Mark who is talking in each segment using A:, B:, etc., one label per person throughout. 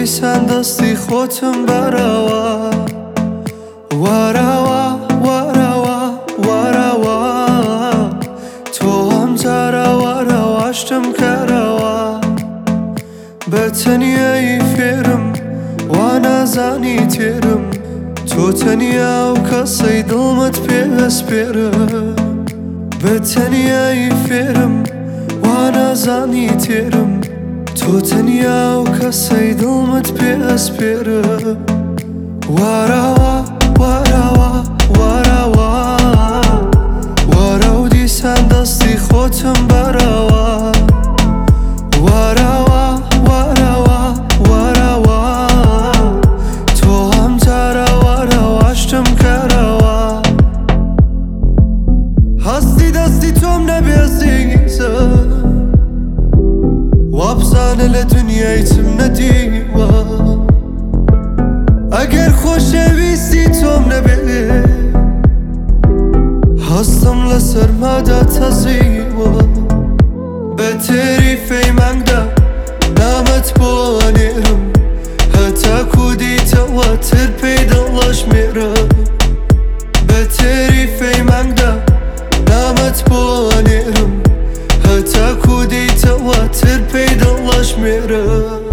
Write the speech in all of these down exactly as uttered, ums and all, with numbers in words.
A: دیسان دەستی خۆتم بەرەوە وەرەوە وەرەوە وەرەوە تۆ ئەم جارە وەرەوەشتم کەرەوە بە تەنیایی فێرم وا نازانی تێرم تۆ تەنیا و کەسەی دڵمت پێوەسپێرە بە تەنیایی فێرم وا نازانی تێرم تۆ تەنیا و کەسەی دڵمت پێوەسپێرە وەرەوە وەرەوە وەرەوە وەرە و دیسان دەستی خۆتم بەرەوە وەرەوە وەرەوە وەرەوە تۆ ئەم جارە وەرەوەشتم کەرەوە هەستی دەستی تۆم نەبێزیزە وابزانە لە دنیای چم نەدیوە ئەگەر خۆشەویستی تۆم نەبێ هەستم لە سەرمادا تەزیوە بە تێری فەیمانگدا نامەت بۆ ئەنێرم هەتاکو دیتەوە تر پێی دڵەشمێرە بە تێری فەیمانگدا نامەت بۆ ئەنێرم هەتاکو دیتەوە تر پێی دڵەشمێرە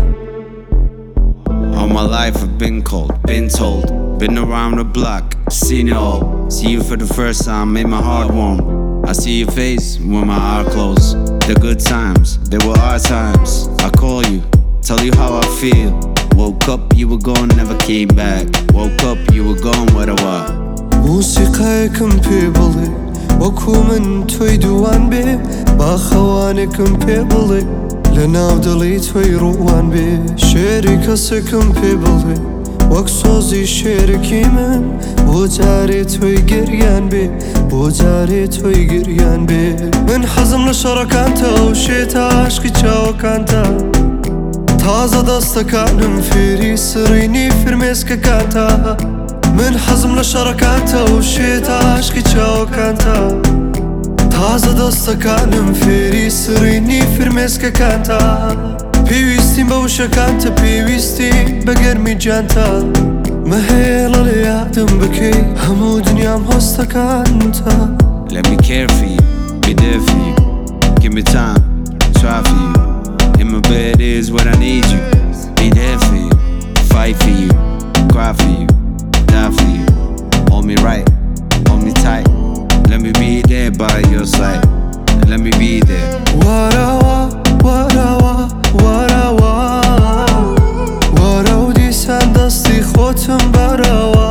B: All my life I've been cold, been told, been around the block, seen it all. See you for the first time, made my heart warm. I see your face when my heart closed. The good times, they were our times. I call you, tell you how I feel. Woke up, you were gone, never came back. Woke up, you were gone, what a while.
A: موسیقایەکم پێ بڵێ وەکو من تۆی دووان بێ با خەوانێکم پێ بڵێ لە ناو دڵی تۆی ڕووان بێ شێری کەسێکم پێ بڵێ وەک سۆزی شێرەکی من بۆ جارێ تۆی گریان بێ بۆ جارێ تۆی گریان بێ من حەزم لە شەڕەکانتە و شێتە عاشقی چاوەکانتە تازە دەستەکانم فێری سڕینی فرمێسکەکانتە من حەزم لە شەڕەکانتە و شێتە عاشقی چاوەکانتە تازە دەستەکانم فێری سڕینی فرمێسکەکانتە پێویستیم بە وشەکانتە پێویستیم بە گەرمی جانتە مەهێڵە لە یادم بکەی هەموو دنیام هۆستەکانتە
B: Let me care for you, be there for you. Give me time, try for you. In my bed is what I need you. Be there for you, fight for you, cry for you, die for you. Hold me right, hold me tight. Let me be there by your side. Let me be there.
A: وەرەوە وەرەوە وەرەوە وەرە و دیسان دەستی خۆتم بەرەوە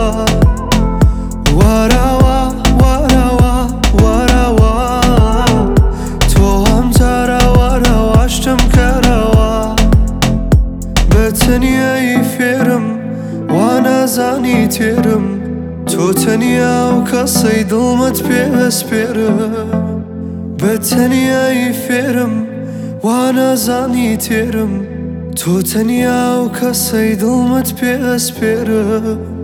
A: وەرەوە وەرەوە وەرەوە تۆ ئەم جارە وەرەوەشتم کەرەوە بە تەنیایی فێرم وا نازانی تێرم تۆ تەنیا و کەسەی دڵمت پێوەسپێرە بە تەنیایی فێرم وا نازانی تێرم تۆ تەنیا و کەسەی دڵمت پێوەسپێرە